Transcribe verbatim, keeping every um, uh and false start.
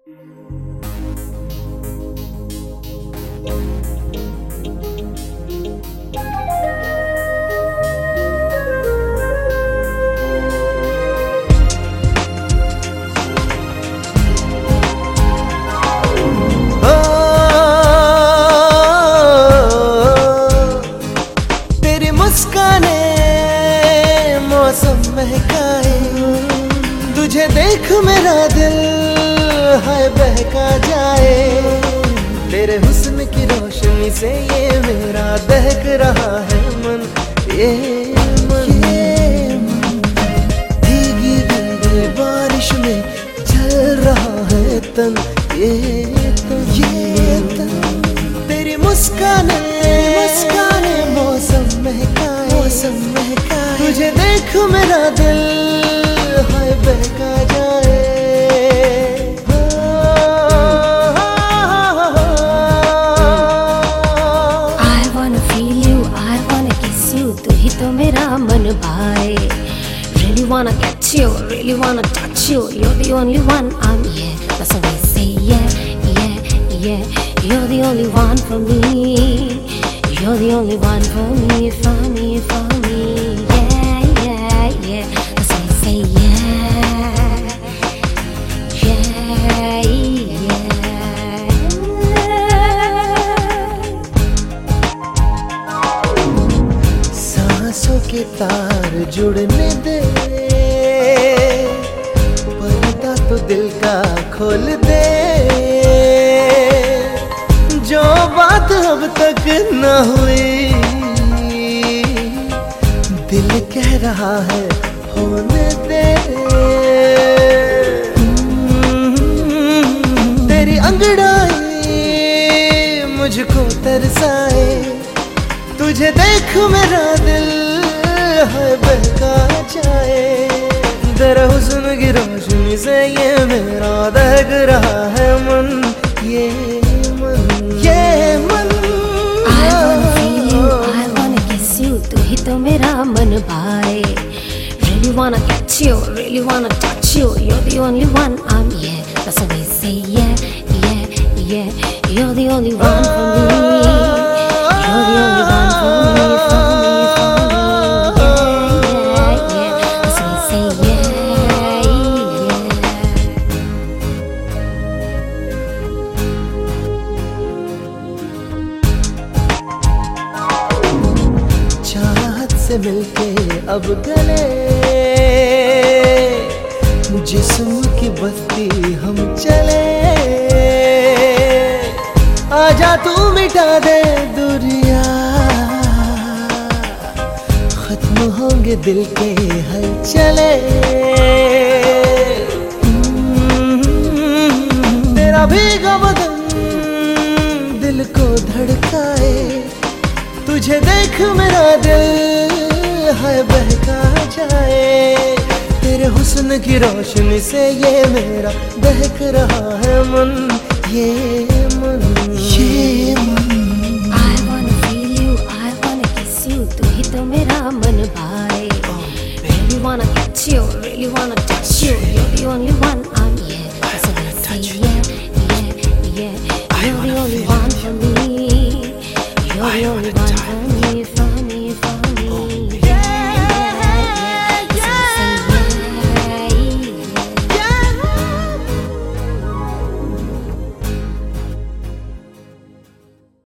मुस्काने मौसम महकाए, तुझे देख मेरा दिल हाय बहका जाए। तेरे हुस्न की रोशनी से ये मेरा दहक रहा है मन, ये मन, ये मन। भीगी भीगी बारिश में चल रहा है तन, ये तन, ये तन। तेरी मुस्काने मुस्काने मौसम महकाए, मौसम महकाए, तुझे देख मेरा दिल हाय बहका जाए। I wanna feel you, I wanna kiss you, तू ही तो मेरा मन भाए। Really wanna get you, really wanna touch you, you're the only one I'm yeah. That's why I say yeah, yeah, yeah. You're the only one for me. You're the only one for me, for me, for me. Yeah, yeah, yeah. That's why I say yeah, yeah, yeah. सांसों के तार जुड़ने दे, पर्दा तो दिल का खोल दे। जो बात अब तक न हुई, दिल कह रहा है होने दे। तेरी अंगड़ाई मुझको तरसाए, तुझे देख मेरा दिल है बहका जाए। तेरे हुस्न की रोशनी से ये मेरा दहक रहा है मन, ये ये मन। I wanna feel you, I wanna kiss you, तू ही तो मेरा मन भाए। Really wanna get you, really wanna touch you, you're the only one I'm yeah. That's why I say yeah, yeah, yeah. You're the only one for me. You're the only one for me, for me, for me. Yeah, yeah, yeah. That's why I say yeah, yeah. चाहत से मिलके अब गले, जिस्म की बस्ती हम चले। आजा तू मिटा दे दूरियां, खत्म होंगे दिल के हलचले। तेरा भीगा बदन दिल को धड़काए, तुझे देख मेरा दिल है बहका जाए। तेरे हुस्न की रोशनी से ये मेरा बहक रहा है मन, ये मन, ये मन। I wanna feel you, I wanna kiss you, तू ही तो मेरा मन भाए। Really wanna get you, really wanna touch you, you're the only one